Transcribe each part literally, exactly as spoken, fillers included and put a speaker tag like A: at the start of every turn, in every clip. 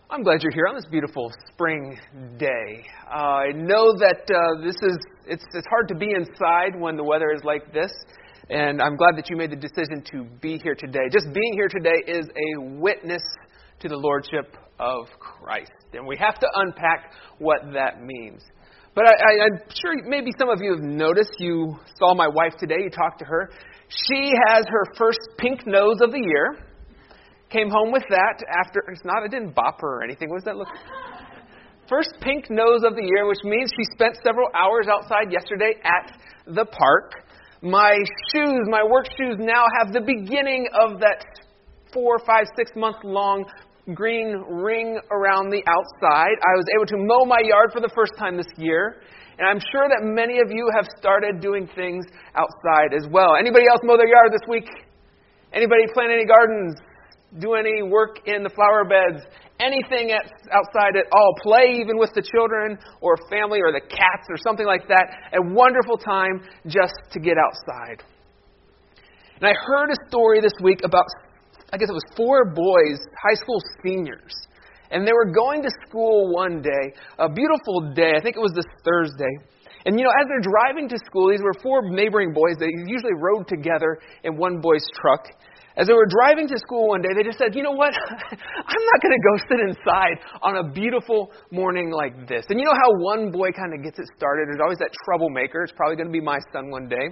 A: I'm glad you're here on this beautiful spring day. Uh, I know that uh, this is it's it's hard to be inside when the weather is like this, and I'm glad that you made the decision to be here today. Just being here today is a witness to the Lordship of Christ, and we have to unpack what that means. But I, I, I'm sure maybe some of you have noticed, you saw my wife today, you talked to her. She has her first pink nose of the year. Came home with that after, it's not, I didn't bop her or anything. What does that look like? First pink nose of the year, which means she spent several hours outside yesterday at the park. My shoes, my work shoes now have the beginning of that four, five, six month long green ring around the outside. I was able to mow my yard for the first time this year. And I'm sure that many of you have started doing things outside as well. Anybody else mow their yard this week? Anybody plant any gardens? Do any work in the flower beds, anything at, outside at all, play even with the children or family or the cats or something like that. A wonderful time just to get outside. And I heard a story this week about, I guess it was four boys, high school seniors. And they were going to school one day, a beautiful day, I think it was this Thursday. And you know, as they're driving to school, these were four neighboring boys. They usually rode together in one boy's truck. As they were driving to school one day, they just said, you know what, I'm not going to go sit inside on a beautiful morning like this. And you know how one boy kind of gets it started? There's always that troublemaker. It's probably going to be my son one day.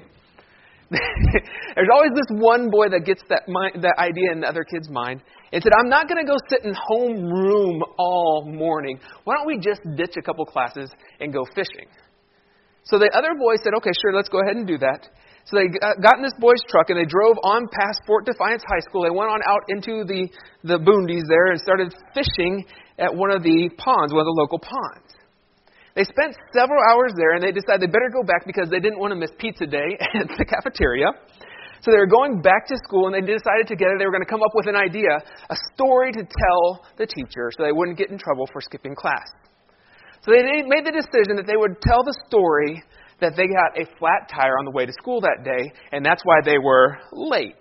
A: There's always this one boy that gets that mind, that idea in the other kid's mind and said, I'm not going to go sit in homeroom all morning. Why don't we just ditch a couple classes and go fishing? So the other boy said, okay, sure, let's go ahead and do that. So they got in this boy's truck and they drove on past Fort Defiance High School. They went on out into the, the boondies there and started fishing at one of the ponds, one of the local ponds. They spent several hours there and they decided they better go back because they didn't want to miss pizza day at the cafeteria. So they were going back to school and they decided together they were going to come up with an idea, a story to tell the teacher so they wouldn't get in trouble for skipping class. So they made the decision that they would tell the story that they got a flat tire on the way to school that day, and that's why they were late.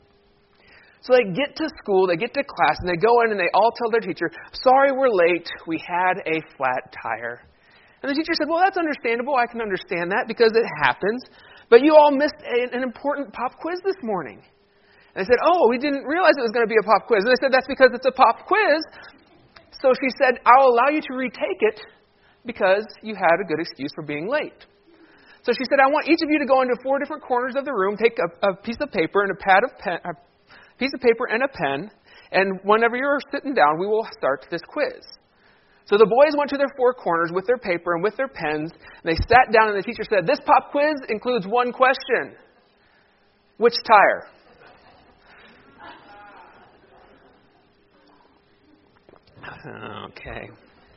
A: So they get to school, they get to class, and they go in and they all tell their teacher, sorry, we're late, we had a flat tire. And the teacher said, well, that's understandable, I can understand that because it happens, but you all missed a, an important pop quiz this morning. And they said, oh, we didn't realize it was going to be a pop quiz. And they said, that's because it's a pop quiz. So she said, I'll allow you to retake it because you had a good excuse for being late. So she said, I want each of you to go into four different corners of the room, take a, a piece of paper and a pad of pen, a piece of paper and a pen, and whenever you're sitting down, we will start this quiz. So the boys went to their four corners with their paper and with their pens, and they sat down and the teacher said, this pop quiz includes one question. Which tire? Okay.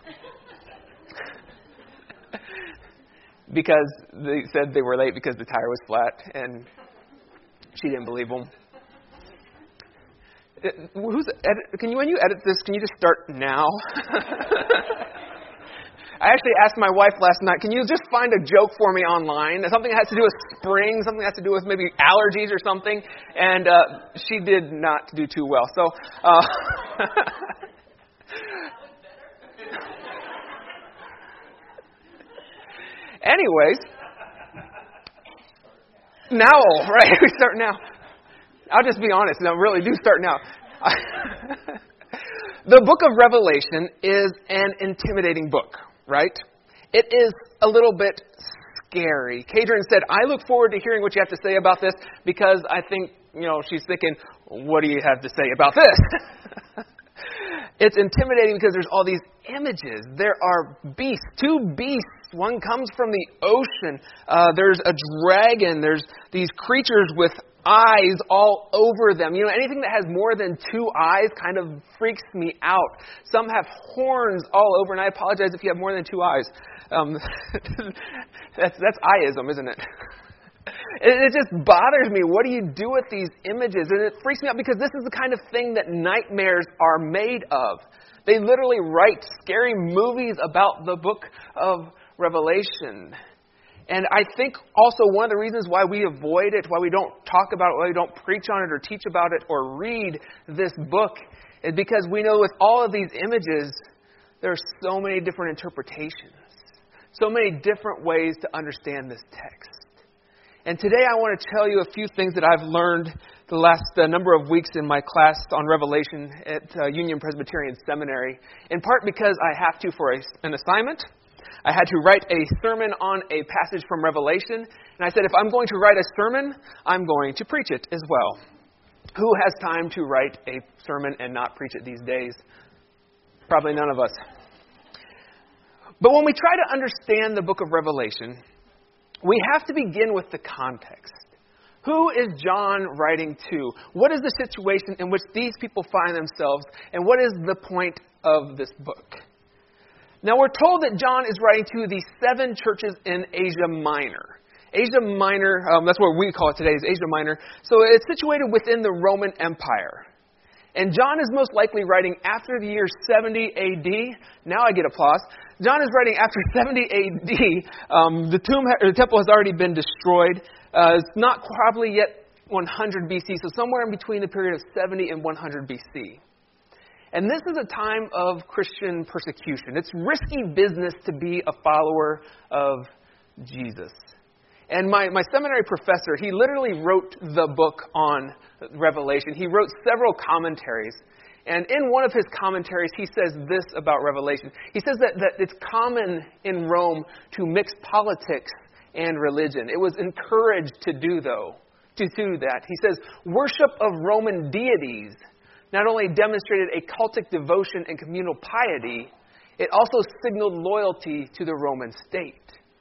A: Because they said they were late because the tire was flat, and she didn't believe them. Who's edit, can you, when you edit this, can you just start now? I actually asked my wife last night, can you just find a joke for me online? Something that has to do with spring, something that has to do with maybe allergies or something. And uh, she did not do too well. So, uh, anyways, now, right? We start now. I'll just be honest. No, really, do start now. The book of Revelation is an intimidating book, right? It is a little bit scary. Kadrin said, I look forward to hearing what you have to say about this because I think, you know, she's thinking, what do you have to say about this? It's intimidating because there's all these images. There are beasts, two beasts. One comes from the ocean. Uh, there's a dragon. There's these creatures with eyes all over them. You know, anything that has more than two eyes kind of freaks me out. Some have horns all over, and I apologize if you have more than two eyes. Um, that's that's eye-ism, isn't it? It just bothers me. What do you do with these images? And it freaks me out because this is the kind of thing that nightmares are made of. They literally write scary movies about the book of Revelation. And I think also one of the reasons why we avoid it, why we don't talk about it, why we don't preach on it or teach about it or read this book is because we know with all of these images, there are so many different interpretations, so many different ways to understand this text. And today I want to tell you a few things that I've learned the last uh, number of weeks in my class on Revelation at uh, Union Presbyterian Seminary, in part because I have to for a, an assignment. I had to write a sermon on a passage from Revelation, and I said, if I'm going to write a sermon, I'm going to preach it as well. Who has time to write a sermon and not preach it these days? Probably none of us. But when we try to understand the book of Revelation, we have to begin with the context. Who is John writing to? What is the situation in which these people find themselves? And what is the point of this book? Now, we're told that John is writing to the seven churches in Asia Minor. Asia Minor, um, that's what we call it today, is Asia Minor. So it's situated within the Roman Empire. And John is most likely writing after the year seventy A D. Now I get applause. John is writing after seventy A D. Um, the tomb, or the temple has already been destroyed. Uh, it's not probably yet one hundred B C, so somewhere in between the period of seventy and one hundred B C. And this is a time of Christian persecution. It's risky business to be a follower of Jesus. And my, my seminary professor, he literally wrote the book on Revelation. He wrote several commentaries. And in one of his commentaries, he says this about Revelation. He says that, that it's common in Rome to mix politics and religion. It was encouraged to do, though, to do that. He says, worship of Roman deities not only demonstrated a cultic devotion and communal piety, it also signaled loyalty to the Roman state.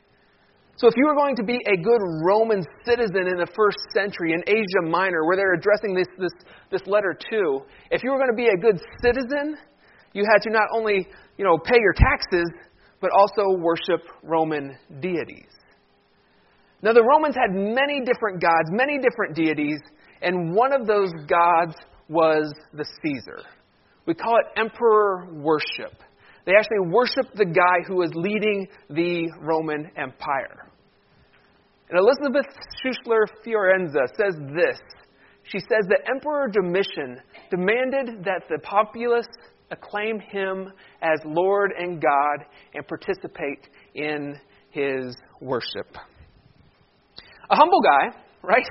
A: So if you were going to be a good Roman citizen in the first century in Asia Minor, where they're addressing this, this, this letter to, if you were going to be a good citizen, you had to not only, you know, pay your taxes, but also worship Roman deities. Now, the Romans had many different gods, many different deities, and one of those gods was the Caesar. We call it emperor worship. They actually worshiped the guy who was leading the Roman Empire. And Elizabeth Schussler Fiorenza says this. She says that Emperor Domitian demanded that the populace acclaim him as Lord and God and participate in his worship. A humble guy, right?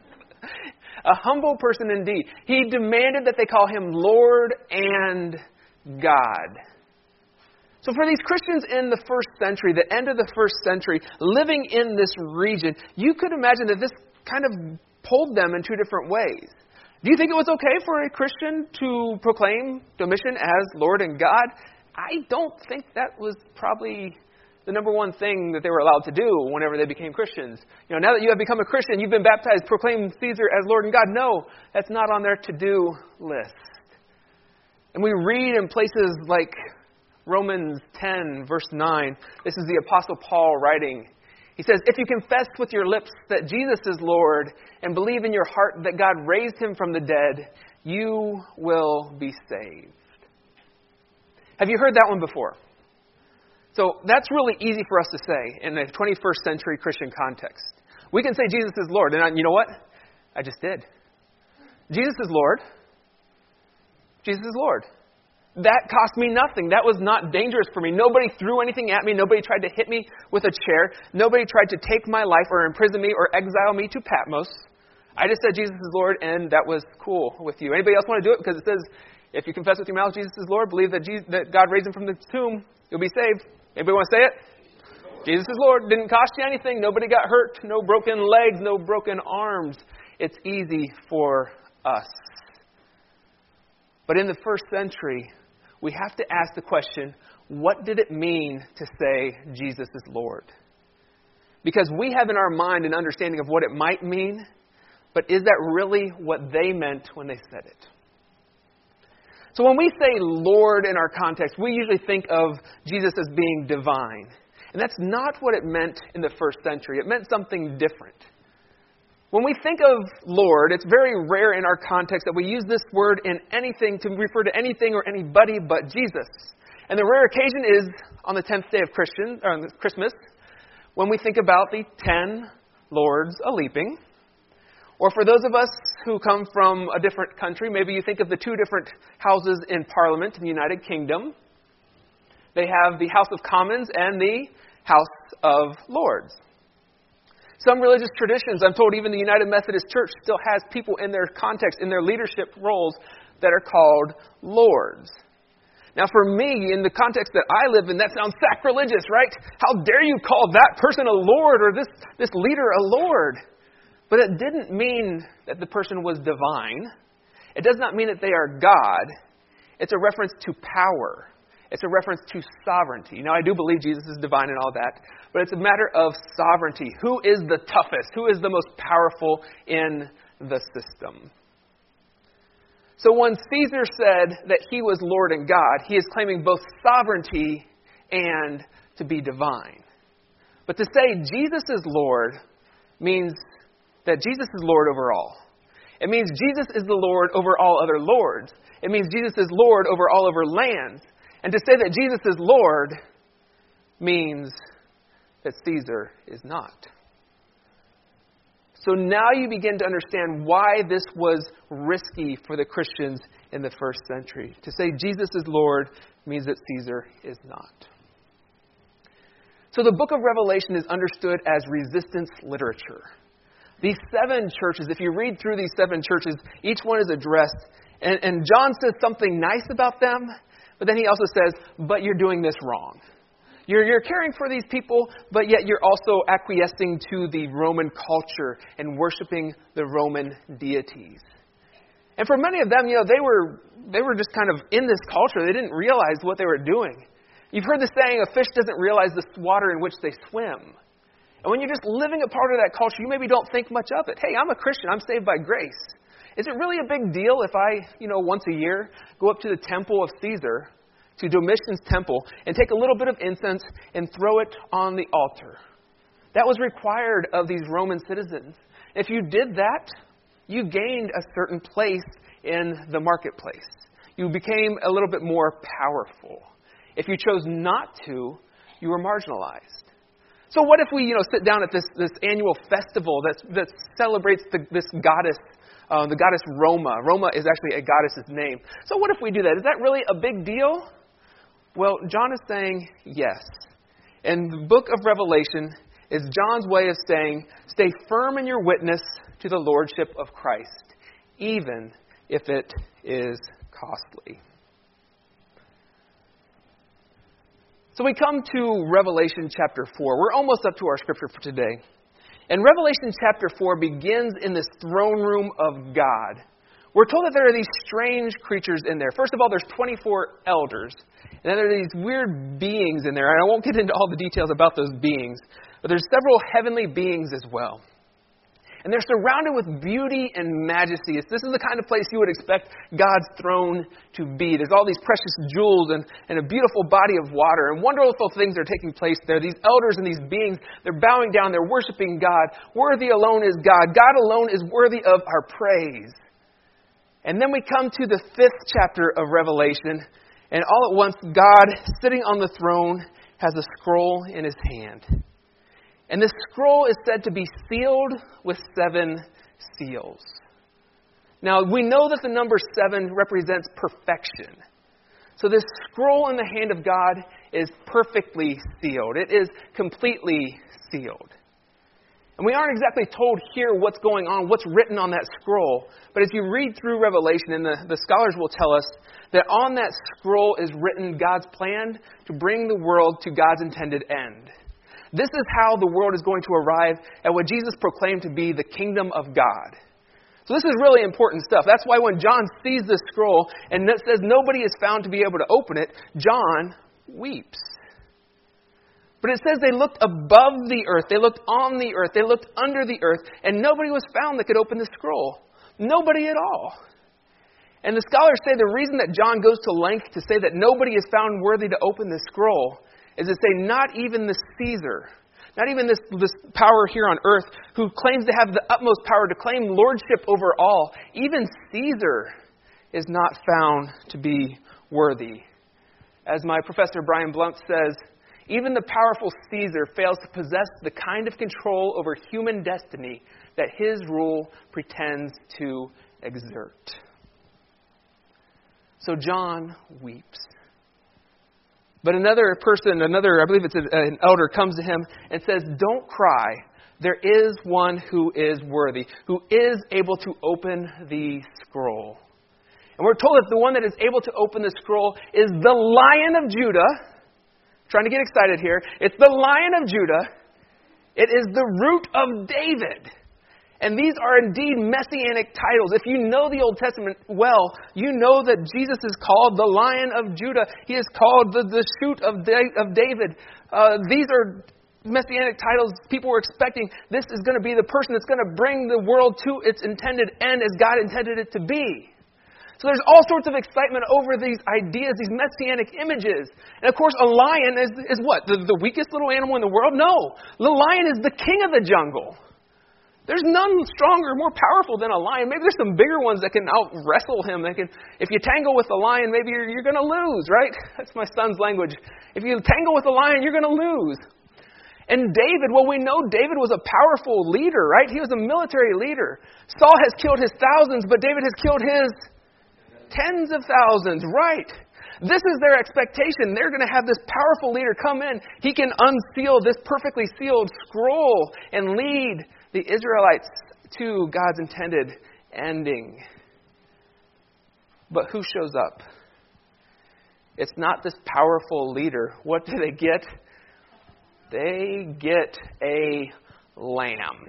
A: A humble person indeed. He demanded that they call him Lord and God. So for these Christians in the first century, the end of the first century, living in this region, you could imagine that this kind of pulled them in two different ways. Do you think it was okay for a Christian to proclaim Domitian as Lord and God? I don't think that was probably the number one thing that they were allowed to do whenever they became Christians. You know, now that you have become a Christian, you've been baptized, proclaim Caesar as Lord and God. No, that's not on their to-do list. And we read in places like Romans ten, verse nine, this is the Apostle Paul writing. He says, if you confess with your lips that Jesus is Lord and believe in your heart that God raised him from the dead, you will be saved. Have you heard that one before? So that's really easy for us to say in the twenty-first century Christian context. We can say Jesus is Lord. And I, you know what? I just did. Jesus is Lord. Jesus is Lord. That cost me nothing. That was not dangerous for me. Nobody threw anything at me. Nobody tried to hit me with a chair. Nobody tried to take my life or imprison me or exile me to Patmos. I just said Jesus is Lord, and that was cool with you. Anybody else want to do it? Because it says, if you confess with your mouth Jesus is Lord, believe that, Jesus, that God raised him from the tomb, you'll be saved. Anybody want to say it? Jesus is Lord. Didn't cost you anything. Nobody got hurt. No broken legs. No broken arms. It's easy for us. But in the first century, we have to ask the question, what did it mean to say Jesus is Lord? Because we have in our mind an understanding of what it might mean, but is that really what they meant when they said it? So when we say Lord in our context, we usually think of Jesus as being divine. And that's not what it meant in the first century. It meant something different. When we think of Lord, it's very rare in our context that we use this word in anything to refer to anything or anybody but Jesus. And the rare occasion is on the tenth day of Christian, or Christmas, when we think about the ten Lords a-leaping, Or for those of us who come from a different country, maybe you think of the two different houses in Parliament in the United Kingdom. They have the House of Commons and the House of Lords. Some religious traditions, I'm told even the United Methodist Church still has people in their context, in their leadership roles that are called lords. Now for me, in the context that I live in, that sounds sacrilegious, right? How dare you call that person a lord or this, this leader a lord? But it didn't mean that the person was divine. It does not mean that they are God. It's a reference to power. It's a reference to sovereignty. Now, I do believe Jesus is divine and all that, but it's a matter of sovereignty. Who is the toughest? Who is the most powerful in the system? So when Caesar said that he was Lord and God, he is claiming both sovereignty and to be divine. But to say Jesus is Lord means that Jesus is Lord over all. It means Jesus is the Lord over all other lords. It means Jesus is Lord over all other lands. And to say that Jesus is Lord means that Caesar is not. So now you begin to understand why this was risky for the Christians in the first century. To say Jesus is Lord means that Caesar is not. So the book of Revelation is understood as resistance literature. These seven churches, if you read through these seven churches, each one is addressed. And, and John says something nice about them, but then he also says, but you're doing this wrong. You're, you're caring for these people, but yet you're also acquiescing to the Roman culture and worshiping the Roman deities. And for many of them, you know, they were they were just kind of in this culture. They didn't realize what they were doing. You've heard the saying, a fish doesn't realize the water in which they swim. And when you're just living a part of that culture, you maybe don't think much of it. Hey, I'm a Christian. I'm saved by grace. Is it really a big deal if I, you know, once a year go up to the temple of Caesar, to Domitian's temple, and take a little bit of incense and throw it on the altar? That was required of these Roman citizens. If you did that, you gained a certain place in the marketplace. You became a little bit more powerful. If you chose not to, you were marginalized. So what if we, you know, sit down at this, this annual festival that that celebrates the, this goddess, uh, the goddess Roma. Roma is actually a goddess's name. So what if we do that? Is that really a big deal? Well, John is saying yes. And the book of Revelation is John's way of saying, stay firm in your witness to the lordship of Christ, even if it is costly. So we come to Revelation chapter four. We're almost up to our scripture for today. And Revelation chapter four begins in this throne room of God. We're told that there are these strange creatures in there. First of all, there's twenty-four elders. And then there are these weird beings in there. And I won't get into all the details about those beings. But there's several heavenly beings as well. And they're surrounded with beauty and majesty. This is the kind of place you would expect God's throne to be. There's all these precious jewels and, and a beautiful body of water. And wonderful things are taking place there. These elders and these beings, they're bowing down. They're worshiping God. Worthy alone is God. God alone is worthy of our praise. And then we come to the fifth chapter of Revelation. And all at once, God, sitting on the throne, has a scroll in his hand. And this scroll is said to be sealed with seven seals. Now, we know that the number seven represents perfection. So this scroll in the hand of God is perfectly sealed. It is completely sealed. And we aren't exactly told here what's going on, what's written on that scroll. But if you read through Revelation, and the, the scholars will tell us that on that scroll is written God's plan to bring the world to God's intended end. This is how the world is going to arrive at what Jesus proclaimed to be the kingdom of God. So this is really important stuff. That's why when John sees this scroll and it says nobody is found to be able to open it, John weeps. But it says they looked above the earth, they looked on the earth, they looked under the earth, and nobody was found that could open the scroll. Nobody at all. And the scholars say the reason that John goes to length to say that nobody is found worthy to open the scroll is to say not even the Caesar, not even this, this power here on earth who claims to have the utmost power to claim lordship over all, even Caesar is not found to be worthy. As my professor Brian Blunt says, Even the powerful Caesar fails to possess the kind of control over human destiny that his rule pretends to exert. So John weeps. But another person, another, I believe it's an elder, comes to him and says, "Don't cry. There is one who is worthy, who is able to open the scroll." And we're told that the one that is able to open the scroll is the Lion of Judah. Trying to get excited here. It's the Lion of Judah. It is the Root of David. And these are indeed messianic titles. If you know the Old Testament well, you know that Jesus is called the Lion of Judah. He is called the, the Shoot of, da- of David. Uh, these are messianic titles people were expecting. This is going to be the person that's going to bring the world to its intended end as God intended it to be. So there's all sorts of excitement over these ideas, these messianic images. And of course, a lion is, is what? The, the weakest little animal in the world? No. The lion is the king of the jungle. There's none stronger, more powerful than a lion. Maybe there's some bigger ones that can out-wrestle him. They can, if you tangle with a lion, maybe you're, you're going to lose, right? That's my son's language. If you tangle with a lion, you're going to lose. And David, well, we know David was a powerful leader, right? He was a military leader. Saul has killed his thousands, but David has killed his tens of thousands, right? This is their expectation. They're going to have this powerful leader come in. He can unseal this perfectly sealed scroll and lead the Israelites to God's intended ending. But who shows up? It's not this powerful leader. What do they get? They get a lamb.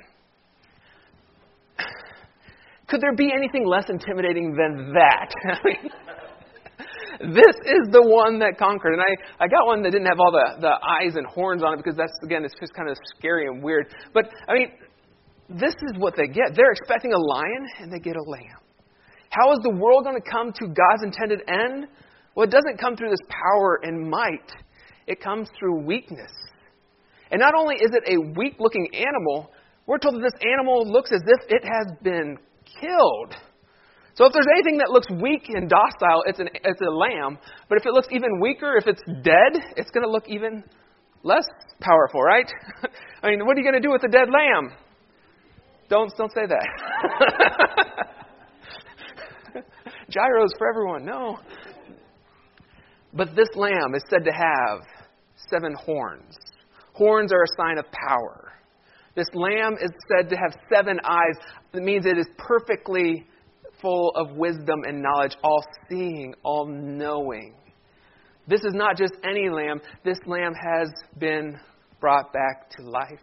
A: Could there be anything less intimidating than that? I mean, this is the one that conquered. And I, I got one that didn't have all the, the eyes and horns on it because that's, again, it's just kind of scary and weird. But, I mean, this is what they get. They're expecting a lion and they get a lamb. How is the world going to come to God's intended end? Well, it doesn't come through this power and might. It comes through weakness. And not only is it a weak-looking animal, we're told that this animal looks as if it has been killed. So if there's anything that looks weak and docile, it's an it's a lamb. But if it looks even weaker, if it's dead, it's going to look even less powerful, right? I mean, what are you going to do with a dead lamb? Don't don't say that. Gyros for everyone. No. But this lamb is said to have seven horns. Horns are a sign of power. This lamb is said to have seven eyes. That means it is perfectly full of wisdom and knowledge, all-seeing, all-knowing. This is not just any lamb. This lamb has been brought back to life.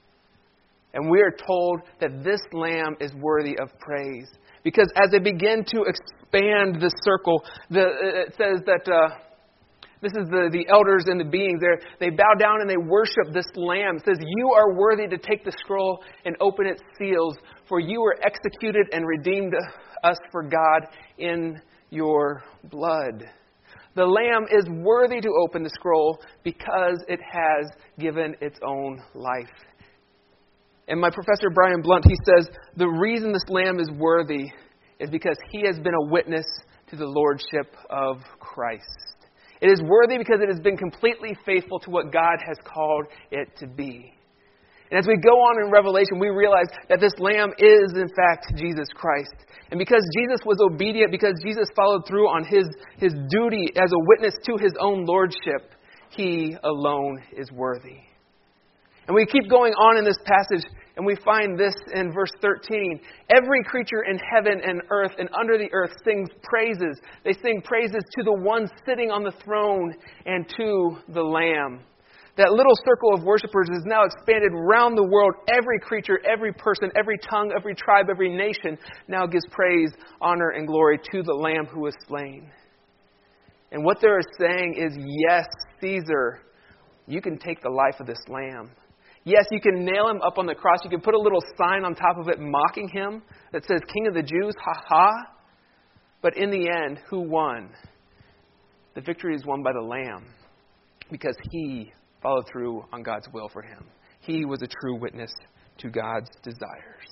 A: And we are told that this lamb is worthy of praise. Because as they begin to expand the circle, the, it says that... Uh, This is the, the elders and the beings there. They bow down and they worship this lamb. It says, "You are worthy to take the scroll and open its seals, for you were executed and redeemed us for God in your blood." The lamb is worthy to open the scroll because it has given its own life. And my professor, Brian Blunt, he says, the reason this lamb is worthy is because he has been a witness to the lordship of Christ. It is worthy because it has been completely faithful to what God has called it to be. And as we go on in Revelation, we realize that this Lamb is, in fact, Jesus Christ. And because Jesus was obedient, because Jesus followed through on his, his duty as a witness to his own lordship, he alone is worthy. And we keep going on in this passage, and we find this in verse thirteen. Every creature in heaven and earth and under the earth sings praises. They sing praises to the one sitting on the throne and to the Lamb. That little circle of worshipers is now expanded around the world. Every creature, every person, every tongue, every tribe, every nation now gives praise, honor, and glory to the Lamb who was slain. And what they're saying is, yes, Caesar, you can take the life of this Lamb. Yes, you can nail him up on the cross. You can put a little sign on top of it mocking him that says, King of the Jews, ha ha. But in the end, who won? The victory is won by the Lamb because he followed through on God's will for him. He was a true witness to God's desires.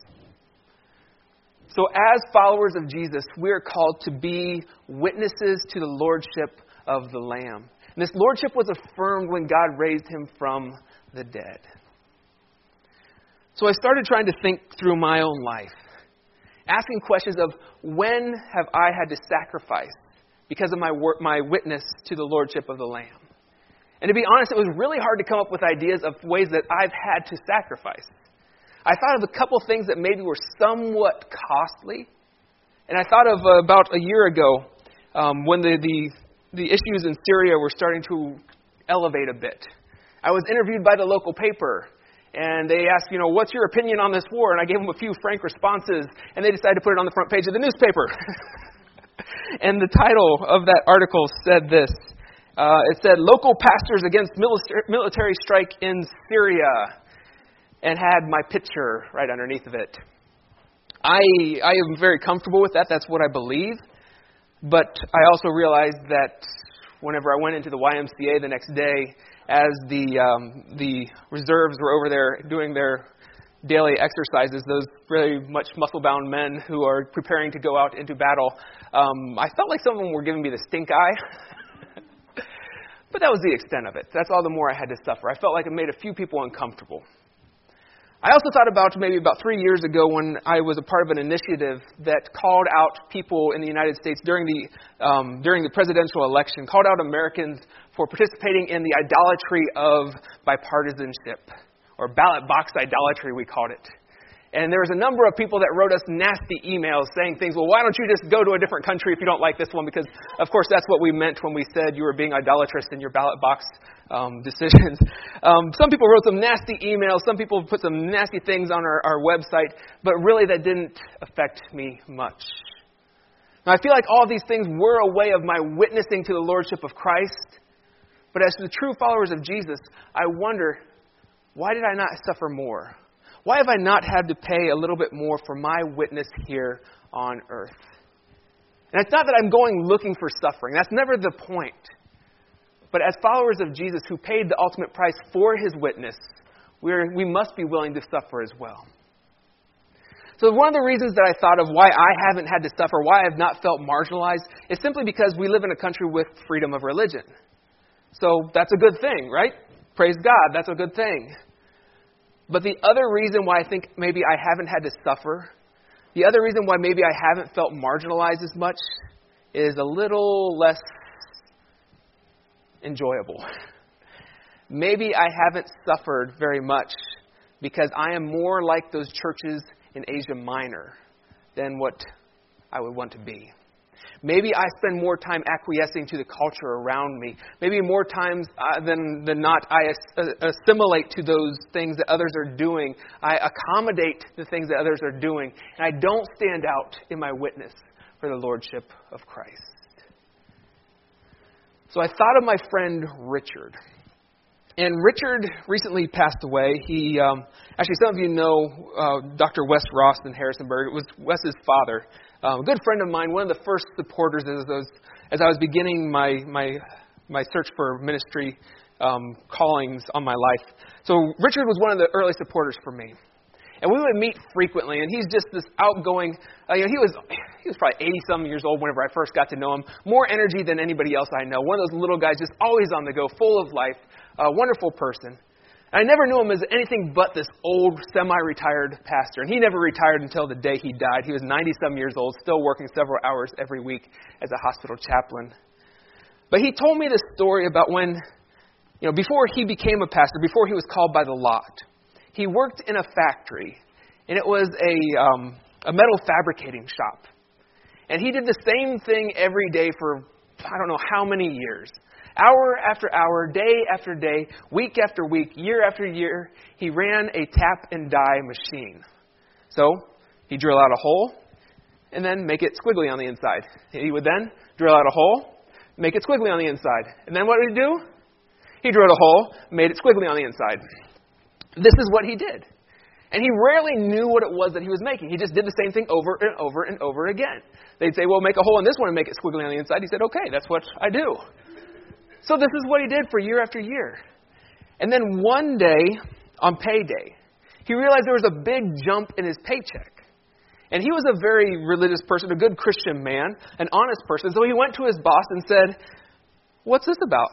A: So as followers of Jesus, we are called to be witnesses to the lordship of the Lamb. And this lordship was affirmed when God raised him from the dead. So I started trying to think through my own life, asking questions of when have I had to sacrifice because of my wor- my witness to the lordship of the Lamb. And to be honest, it was really hard to come up with ideas of ways that I've had to sacrifice. I thought of a couple things that maybe were somewhat costly. And I thought of uh, about a year ago um, when the, the the issues in Syria were starting to elevate a bit. I was interviewed by the local paper, and they asked, you know, what's your opinion on this war? And I gave them a few frank responses, and they decided to put it on the front page of the newspaper. And the title of that article said this. Uh, it said, "Local Pastors Against Military Strike in Syria," and had my picture right underneath of it. I I am very comfortable with that. That's what I believe. But I also realized that whenever I went into the Y M C A the next day, as the um, the reserves were over there doing their daily exercises, those very much muscle-bound men who are preparing to go out into battle, um, I felt like some of them were giving me the stink eye. But that was the extent of it. That's all the more I had to suffer. I felt like it made a few people uncomfortable. I also thought about maybe about three years ago when I was a part of an initiative that called out people in the United States during the um, during the presidential election, called out Americans for participating in the idolatry of bipartisanship, or ballot box idolatry, we called it. And there was a number of people that wrote us nasty emails saying things, well, why don't you just go to a different country if you don't like this one? Because, of course, that's what we meant when we said you were being idolatrous in your ballot box um, decisions. Um, some people wrote some nasty emails. Some people put some nasty things on our, our website. But really, that didn't affect me much. Now, I feel like all these things were a way of my witnessing to the Lordship of Christ. But as the true followers of Jesus, I wonder, why did I not suffer more? Why have I not had to pay a little bit more for my witness here on earth? And it's not that I'm going looking for suffering. That's never the point. But as followers of Jesus who paid the ultimate price for his witness, we're, we must be willing to suffer as well. So one of the reasons that I thought of why I haven't had to suffer, why I have not felt marginalized, is simply because we live in a country with freedom of religion. So that's a good thing, right? Praise God, that's a good thing. But the other reason why I think maybe I haven't had to suffer, the other reason why maybe I haven't felt marginalized as much, is a little less enjoyable. Maybe I haven't suffered very much because I am more like those churches in Asia Minor than what I would want to be. Maybe I spend more time acquiescing to the culture around me. Maybe more times uh, than, than not, I as, assimilate to those things that others are doing. I accommodate the things that others are doing. And I don't stand out in my witness for the Lordship of Christ. So I thought of my friend Richard. And Richard recently passed away. He, um, actually, some of you know uh, Doctor Wes Ross in Harrisonburg. It was Wes's father. Um, a good friend of mine, one of the first supporters as I was, as I was beginning my my my search for ministry um, callings on my life. So Richard was one of the early supporters for me, and we would meet frequently. And he's just this outgoing. Uh, you know, he was he was probably eighty some years old whenever I first got to know him. More energy than anybody else I know. One of those little guys, just always on the go, full of life. A wonderful person. I never knew him as anything but this old, semi-retired pastor. And he never retired until the day he died. He was ninety-some years old, still working several hours every week as a hospital chaplain. But he told me this story about when, you know, before he became a pastor, before he was called by the lot, he worked in a factory. And it was a, um, a metal fabricating shop. And he did the same thing every day for, I don't know how many years. Hour after hour, day after day, week after week, year after year, he ran a tap and die machine. So he'd drill out a hole and then make it squiggly on the inside. He would then drill out a hole, make it squiggly on the inside. And then what did he do? He drilled a hole, made it squiggly on the inside. This is what he did. And he rarely knew what it was that he was making. He just did the same thing over and over and over again. They'd say, well, make a hole in this one and make it squiggly on the inside. He said, okay, that's what I do. So this is what he did for year after year. And then one day, on payday, he realized there was a big jump in his paycheck. And he was a very religious person, a good Christian man, an honest person. So he went to his boss and said, what's this about?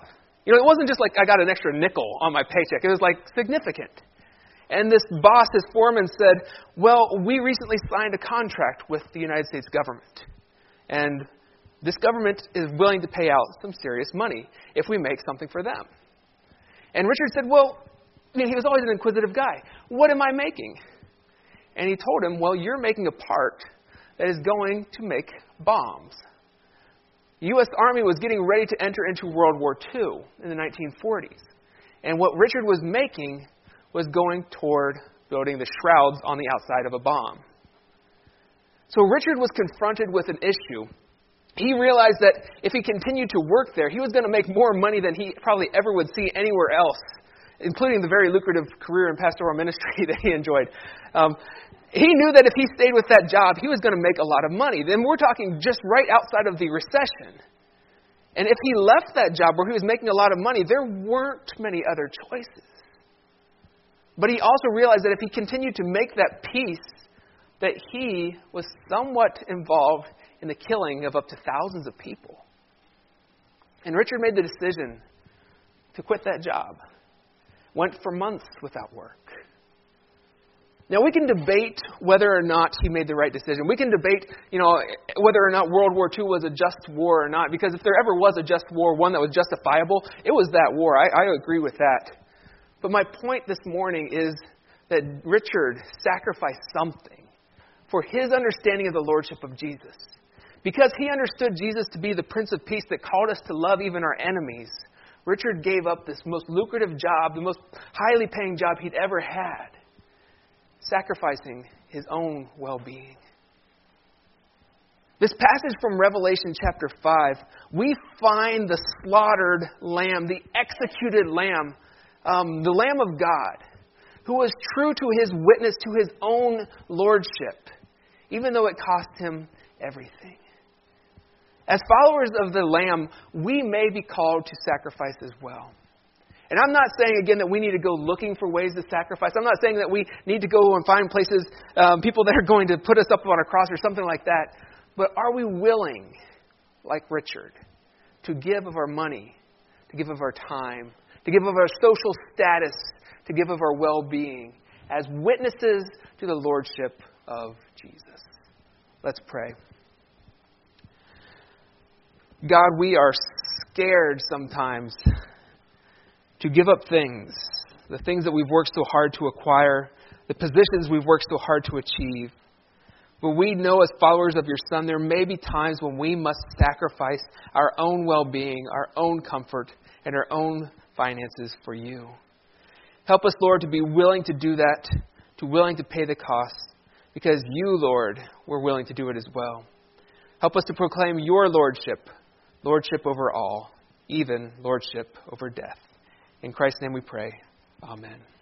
A: You know, it wasn't just like I got an extra nickel on my paycheck. It was like significant. And this boss, his foreman, said, well, we recently signed a contract with the United States government. And this government is willing to pay out some serious money if we make something for them. And Richard said, well, I mean, he was always an inquisitive guy. What am I making? And he told him, well, you're making a part that is going to make bombs. The U S Army was getting ready to enter into World War Two in the nineteen forties. And what Richard was making was going toward building the shrouds on the outside of a bomb. So Richard was confronted with an issue. He realized that if he continued to work there, he was going to make more money than he probably ever would see anywhere else, including the very lucrative career in pastoral ministry that he enjoyed. Um, he knew that if he stayed with that job, he was going to make a lot of money. Then we're talking just right outside of the recession. And if he left that job where he was making a lot of money, there weren't many other choices. But he also realized that if he continued to make that peace, that he was somewhat involved in the killing of up to thousands of people. And Richard made the decision to quit that job. Went for months without work. Now, we can debate whether or not he made the right decision. We can debate, you know, whether or not World War Two was a just war or not. Because if there ever was a just war, one that was justifiable, it was that war. I, I agree with that. But my point this morning is that Richard sacrificed something for his understanding of the lordship of Jesus. Because he understood Jesus to be the Prince of Peace that called us to love even our enemies, Richard gave up this most lucrative job, the most highly paying job he'd ever had, sacrificing his own well-being. This passage from Revelation chapter five, we find the slaughtered lamb, the executed lamb, um, the Lamb of God, who was true to his witness to his own lordship, even though it cost him everything. As followers of the Lamb, we may be called to sacrifice as well. And I'm not saying, again, that we need to go looking for ways to sacrifice. I'm not saying that we need to go and find places, um, people that are going to put us up on a cross or something like that. But are we willing, like Richard, to give of our money, to give of our time, to give of our social status, to give of our well-being as witnesses to the lordship of Jesus? Let's pray. God, we are scared sometimes to give up things, the things that we've worked so hard to acquire, the positions we've worked so hard to achieve. But we know as followers of your Son, there may be times when we must sacrifice our own well-being, our own comfort, and our own finances for you. Help us, Lord, to be willing to do that, to willing to pay the cost, because you, Lord, were willing to do it as well. Help us to proclaim your lordship, lordship over all, even lordship over death. In Christ's name we pray. Amen.